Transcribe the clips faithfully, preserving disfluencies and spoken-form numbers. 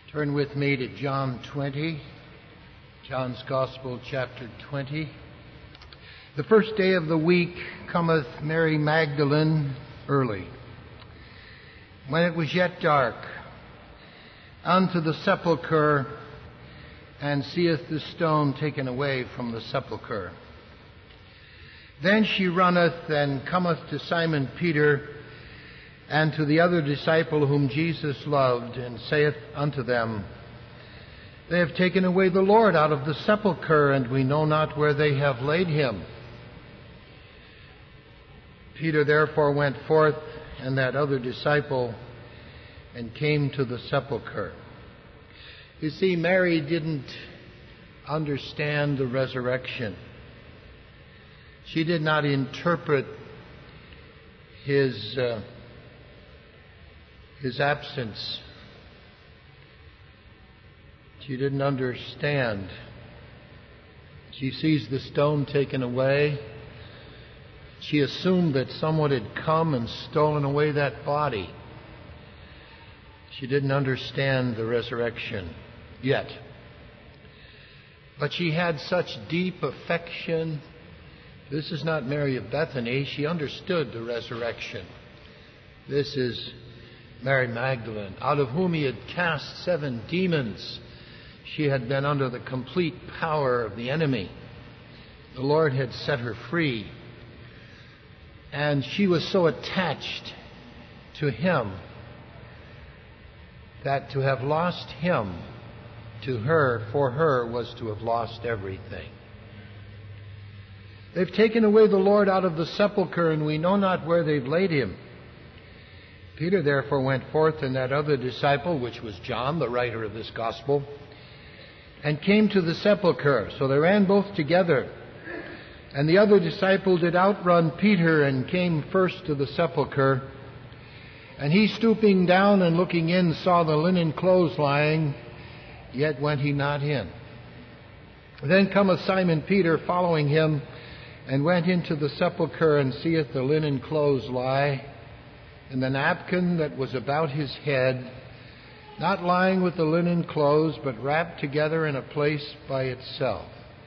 Turn with me to John twenty, John's Gospel, chapter twenty. The first day of the week cometh Mary Magdalene early, when it was yet dark, unto the sepulchre, and seeth the stone taken away from the sepulchre. Then she runneth and cometh to Simon Peter, and to the other disciple whom Jesus loved, and saith unto them, They have taken away the Lord out of the sepulchre, and we know not where they have laid him. Peter therefore went forth, and that other disciple, and came to the sepulchre. You see, Mary didn't understand the resurrection. She did not interpret his uh, his absence. She didn't understand. She sees the stone taken away. She assumed that someone had come and stolen away that body. She didn't understand the resurrection yet. But she had such deep affection. This is not Mary of Bethany. She understood the resurrection. This is Mary Magdalene, out of whom he had cast seven demons. She had been under the complete power of the enemy. The Lord had set her free. And she was so attached to him that to have lost him to her, for her, was to have lost everything. They've taken away the Lord out of the sepulchre, and we know not where they've laid him. Peter therefore went forth, and that other disciple, which was John, the writer of this gospel, and came to the sepulchre. So they ran both together. And the other disciple did outrun Peter, and came first to the sepulchre. And he, stooping down and looking in, saw the linen clothes lying, yet went he not in. Then cometh Simon Peter following him, and went into the sepulchre, and seeth the linen clothes lie, and the napkin that was about his head, not lying with the linen clothes, but wrapped together in a place by itself.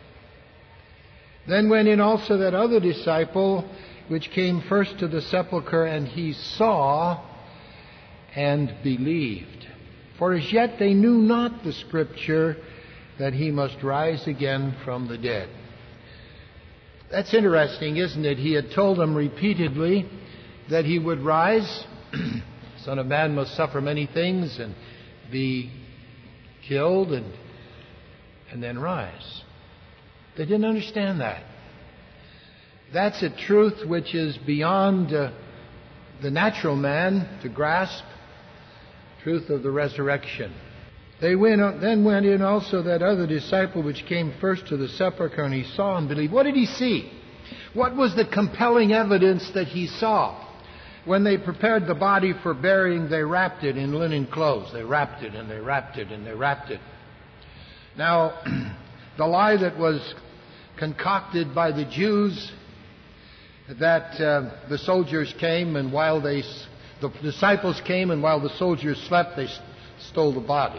Then went in also that other disciple, which came first to the sepulchre, and he saw and believed. For as yet they knew not the scripture, that he must rise again from the dead. That's interesting, isn't it? He had told them repeatedly that he would rise. Son of Man must suffer many things and be killed and, and then rise. They didn't understand that. That's a truth which is beyond uh, the natural man to grasp. Truth of the resurrection. They went, then went in also that other disciple which came first to the sepulchre, and he saw and believed. What did he see? What was the compelling evidence that he saw? When they prepared the body for burying, they wrapped it in linen clothes. They wrapped it and they wrapped it and they wrapped it. Now, the lie that was concocted by the Jews, that uh, the soldiers came and while they, the disciples came and while the soldiers slept, they stole the body.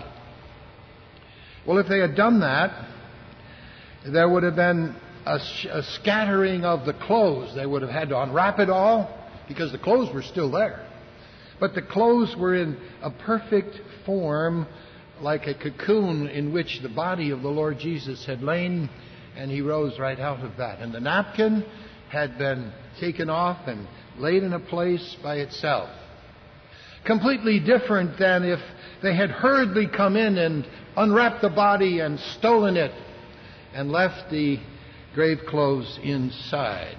Well, if they had done that, there would have been a, a scattering of the clothes. They would have had to unwrap it all, because the clothes were still there. But the clothes were in a perfect form, like a cocoon in which the body of the Lord Jesus had lain, and he rose right out of that. And the napkin had been taken off and laid in a place by itself. Completely different than if they had hurriedly come in and unwrapped the body and stolen it and left the grave clothes inside.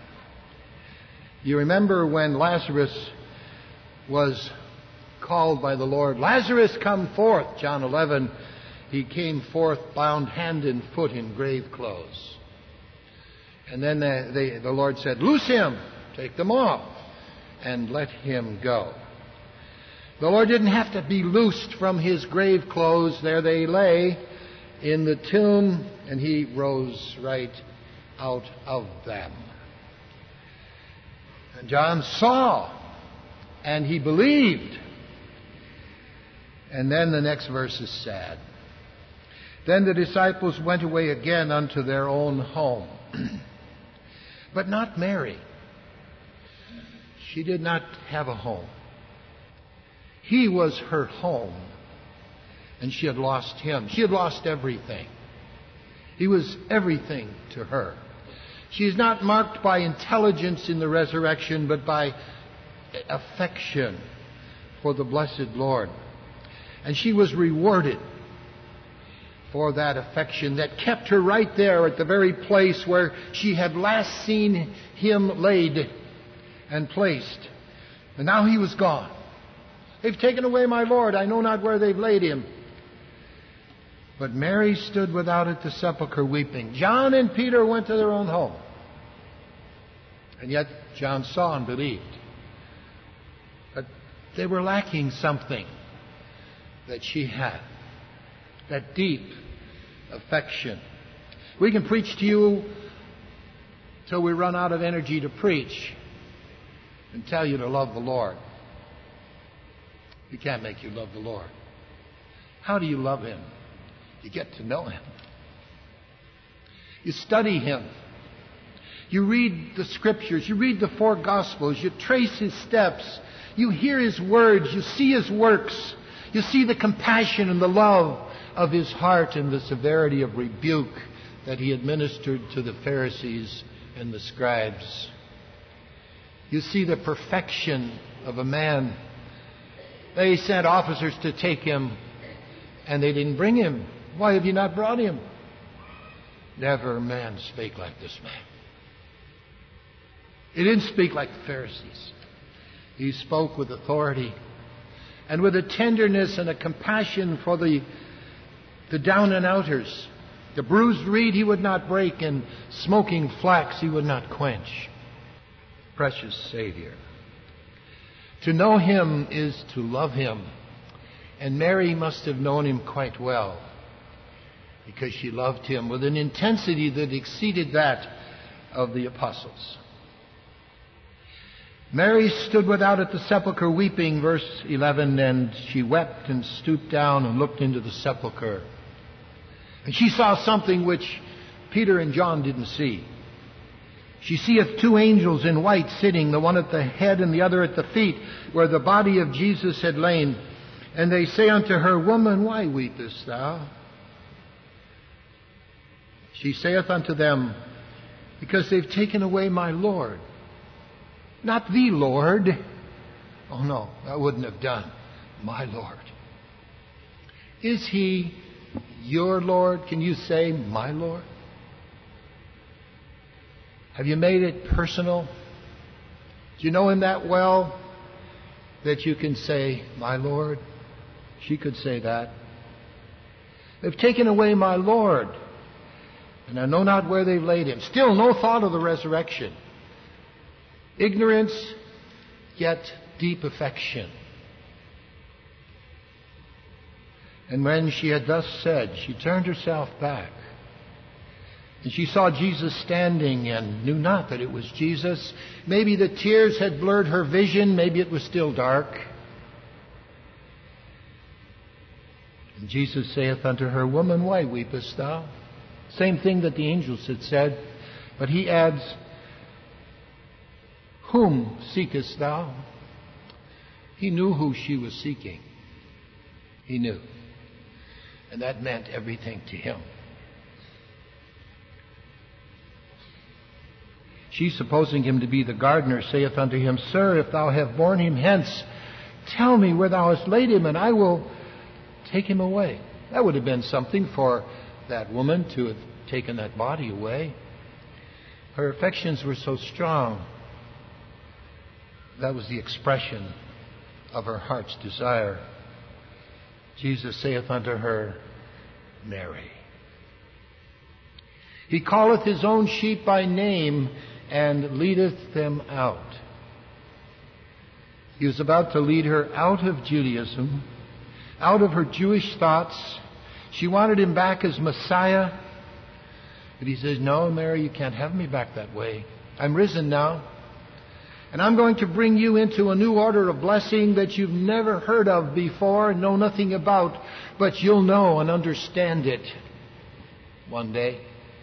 You remember when Lazarus was called by the Lord, Lazarus, come forth, John eleven. He came forth bound hand and foot in grave clothes. And then they, they, the Lord said, loose him, take them off, and let him go. The Lord didn't have to be loosed from his grave clothes. There they lay in the tomb, and he rose right out of them. And John saw, and he believed. And then the next verse is sad. Then the disciples went away again unto their own home. But not Mary. She did not have a home. He was her home. And she had lost him. She had lost everything. He was everything to her. She is not marked by intelligence in the resurrection, but by affection for the blessed Lord. And she was rewarded for that affection that kept her right there at the very place where she had last seen him laid and placed. And now he was gone. They've taken away my Lord. I know not where they've laid him. But Mary stood without at the sepulchre weeping. John and Peter went to their own home. And yet John saw and believed. But they were lacking something that she had. That deep affection. We can preach to you till we run out of energy to preach and tell you to love the Lord. We can't make you love the Lord. How do you love him? You get to know him. You study him. You read the scriptures. You read the four gospels. You trace his steps. You hear his words. You see his works. You see the compassion and the love of his heart and the severity of rebuke that he administered to the Pharisees and the scribes. You see the perfection of a man. They sent officers to take him, and they didn't bring him. Why have you not brought him? Never a man spake like this man. He didn't speak like the Pharisees. He spoke with authority and with a tenderness and a compassion for the, the down and outers. The bruised reed he would not break, and smoking flax he would not quench. Precious Savior. To know him is to love him. And Mary must have known him quite well, because she loved him with an intensity that exceeded that of the apostles. Mary stood without at the sepulchre weeping, verse eleven, and she wept and stooped down and looked into the sepulchre. And she saw something which Peter and John didn't see. She seeth two angels in white sitting, the one at the head and the other at the feet, where the body of Jesus had lain. And they say unto her, Woman, why weepest thou? She saith unto them, Because they've taken away my Lord. Not the Lord. Oh no, that wouldn't have done. My Lord. Is he your Lord? Can you say, my Lord? Have you made it personal? Do you know him that well that you can say, my Lord? She could say that. They've taken away my Lord, and I know not where they've laid him. Still no thought of the resurrection. Ignorance, yet deep affection. And when she had thus said, she turned herself back. And she saw Jesus standing and knew not that it was Jesus. Maybe the tears had blurred her vision. Maybe it was still dark. And Jesus saith unto her, Woman, why weepest thou? Same thing that the angels had said. But he adds, Whom seekest thou? He knew who she was seeking. He knew. And that meant everything to him. She, supposing him to be the gardener, saith unto him, Sir, if thou have borne him hence, tell me where thou hast laid him, and I will take him away. That would have been something for that woman to have taken that body away. Her affections were so strong. That was the expression of her heart's desire. Jesus saith unto her, Mary. He calleth his own sheep by name, and leadeth them out. He was about to lead her out of Judaism, out of her Jewish thoughts. She wanted him back as Messiah. But he says, No, Mary, you can't have me back that way. I'm risen now. And I'm going to bring you into a new order of blessing that you've never heard of before and know nothing about, but you'll know and understand it one day.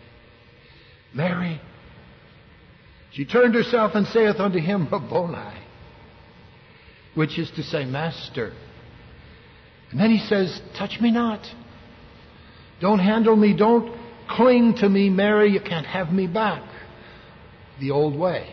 Mary, she turned herself and saith unto him, Rabboni, which is to say, Master. And then he says, touch me not. Don't handle me. Don't cling to me, Mary. You can't have me back the old way.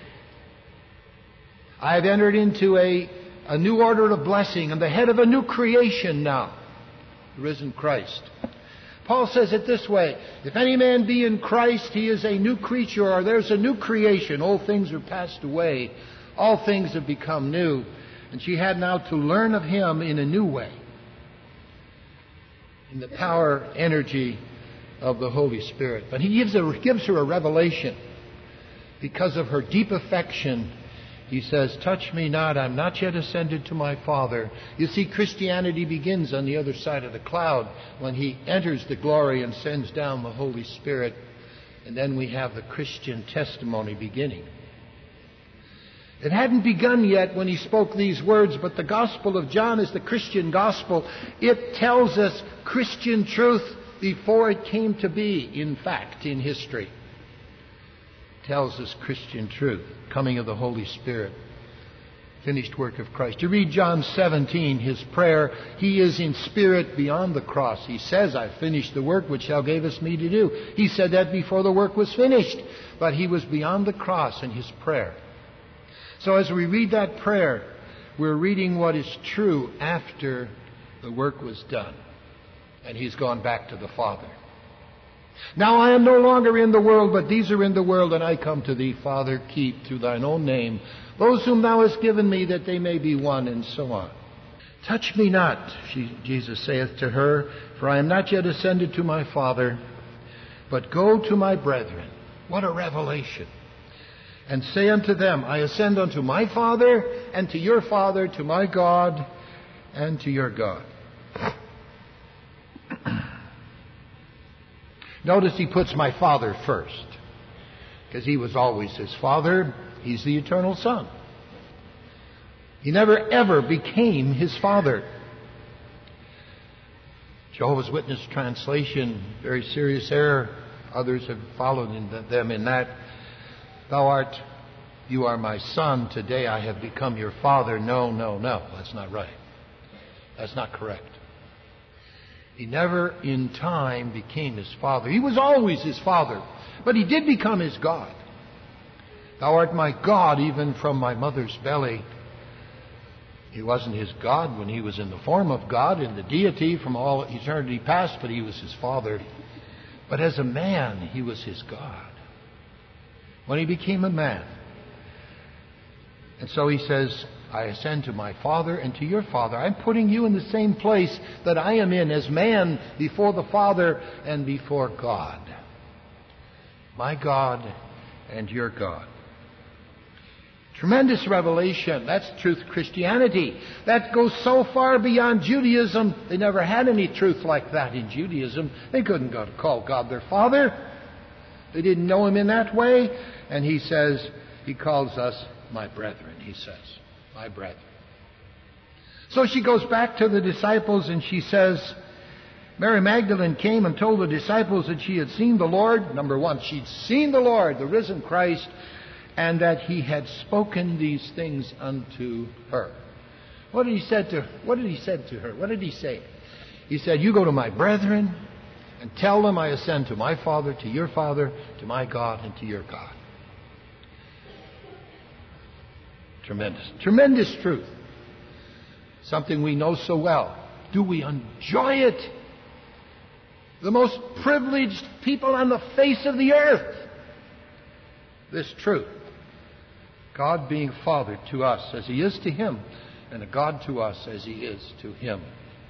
I've entered into a, a new order of blessing. I'm the head of a new creation now, the risen Christ. Paul says it this way, if any man be in Christ, he is a new creature, or there's a new creation. Old things are passed away. All things have become new. And she had now to learn of him in a new way, in the power, energy of the Holy Spirit. But he gives her, gives her a revelation because of her deep affection. He says, touch me not, I'm not yet ascended to my Father. You see, Christianity begins on the other side of the cloud when he enters the glory and sends down the Holy Spirit. And then we have the Christian testimony beginning. It hadn't begun yet when he spoke these words, but the Gospel of John is the Christian gospel. It tells us Christian truth before it came to be, in fact, in history. Tells us Christian truth, coming of the Holy Spirit, finished work of Christ. You read John seventeen, his prayer, he is in spirit beyond the cross. He says, I finished the work which thou gavest me to do. He said that before the work was finished, but he was beyond the cross in his prayer. So as we read that prayer, we're reading what is true after the work was done, and he's gone back to the Father. Now I am no longer in the world, but these are in the world, and I come to thee. Father, keep through thine own name those whom thou hast given me, that they may be one, and so on. Touch me not, she, Jesus saith to her, for I am not yet ascended to my Father, but go to my brethren. What a revelation. And say unto them, I ascend unto my Father, and to your Father, to my God, and to your God. Notice he puts my Father first, because he was always his Father. He's the eternal Son. He never ever became his Father. Jehovah's Witness translation, very serious error. Others have followed in the, them in that. Thou art, you are my Son. Today I have become your Father. No, no, no. That's not right. That's not correct. He never in time became his Father. He was always his Father, but he did become his God. Thou art my God even from my mother's belly. He wasn't his God when he was in the form of God, in the deity from all eternity past, but he was his Father. But as a man, he was his God when he became a man. And so he says, I ascend to my Father and to your Father. I'm putting you in the same place that I am in as man before the Father and before God. My God and your God. Tremendous revelation. That's truth Christianity. That goes so far beyond Judaism. They never had any truth like that in Judaism. They couldn't go to call God their Father. They didn't know him in that way. And he says, he calls us my brethren, he says. My brethren. So she goes back to the disciples and she says, Mary Magdalene came and told the disciples that she had seen the Lord. Number one, she'd seen the Lord, the risen Christ, and that he had spoken these things unto her. What did he say to her? What did he say to her? What did he say? He said, you go to my brethren and tell them I ascend to my Father, to your Father, to my God, and to your God. Tremendous. Tremendous truth. Something we know so well. Do we enjoy it? The most privileged people on the face of the earth. This truth. God being Father to us as he is to him, and a God to us as he is to him.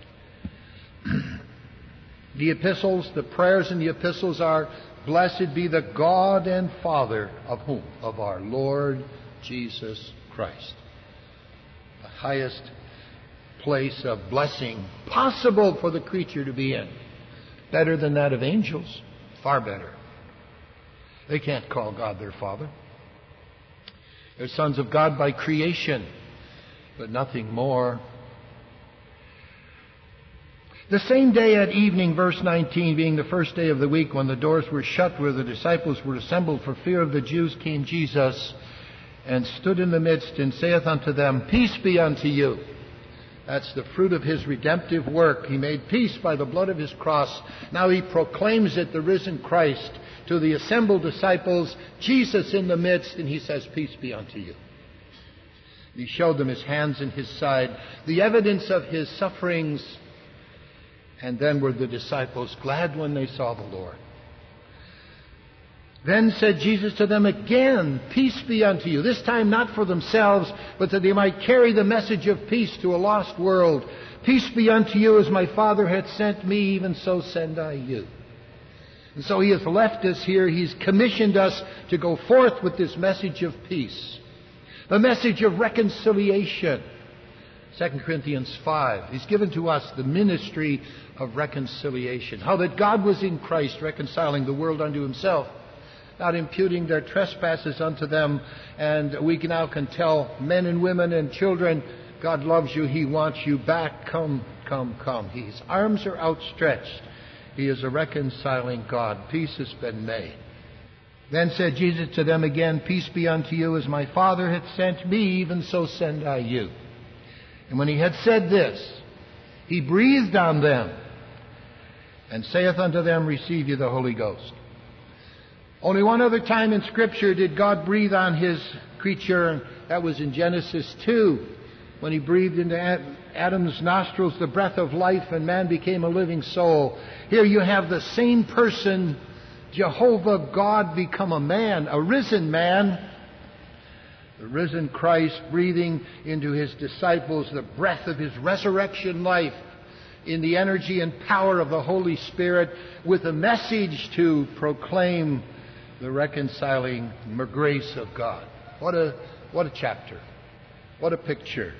The epistles, the prayers in the epistles are, blessed be the God and Father of whom? Of our Lord Jesus Christ. The highest place of blessing possible for the creature to be in. Better than that of angels. Far better. They can't call God their Father. They're sons of God by creation, but nothing more. The same day at evening, verse nineteen, being the first day of the week, when the doors were shut where the disciples were assembled for fear of the Jews, came Jesus and stood in the midst and saith unto them, Peace be unto you. That's the fruit of his redemptive work. He made peace by the blood of his cross. Now he proclaims it, the risen Christ, to the assembled disciples, Jesus in the midst, and he says, Peace be unto you. He showed them his hands and his side, the evidence of his sufferings. And then were the disciples glad when they saw the Lord. Then said Jesus to them again, Peace be unto you. This time not for themselves, but that they might carry the message of peace to a lost world. Peace be unto you, as my Father hath sent me, even so send I you. And so he has left us here. He's commissioned us to go forth with this message of peace. The message of reconciliation. Second Corinthians five. He's given to us the ministry of reconciliation. How that God was in Christ reconciling the world unto himself, not imputing their trespasses unto them. And we now can tell men and women and children, God loves you. He wants you back. Come, come, come. His arms are outstretched. He is a reconciling God. Peace has been made. Then said Jesus to them again, Peace be unto you, as my Father hath sent me, even so send I you. And when he had said this, he breathed on them, and saith unto them, Receive ye the Holy Ghost. Only one other time in Scripture did God breathe on his creature, and that was in Genesis two, when he breathed into Adam's nostrils the breath of life, and man became a living soul. Here you have the same person, Jehovah God, become a man, a risen man, the risen Christ, breathing into his disciples the breath of his resurrection life in the energy and power of the Holy Spirit, with a message to proclaim the reconciling grace of God. What a, what a chapter. What a picture.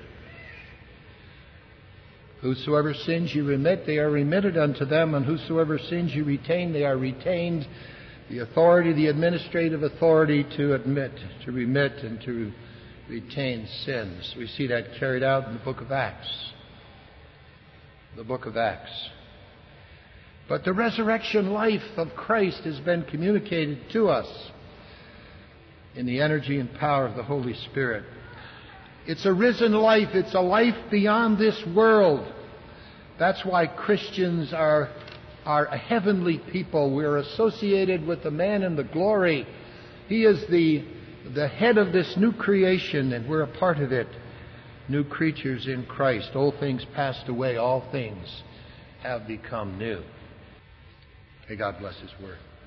Whosoever sins you remit, they are remitted unto them, and whosoever sins you retain, they are retained. The authority, the administrative authority to admit, to remit, and to retain sins. We see that carried out in the book of Acts. The book of Acts. But the resurrection life of Christ has been communicated to us in the energy and power of the Holy Spirit. It's a risen life. It's a life beyond this world. That's why Christians are are a heavenly people. We're associated with the man in the glory. He is the, the head of this new creation, and we're a part of it. New creatures in Christ. Old things passed away. All things have become new. May God bless his word.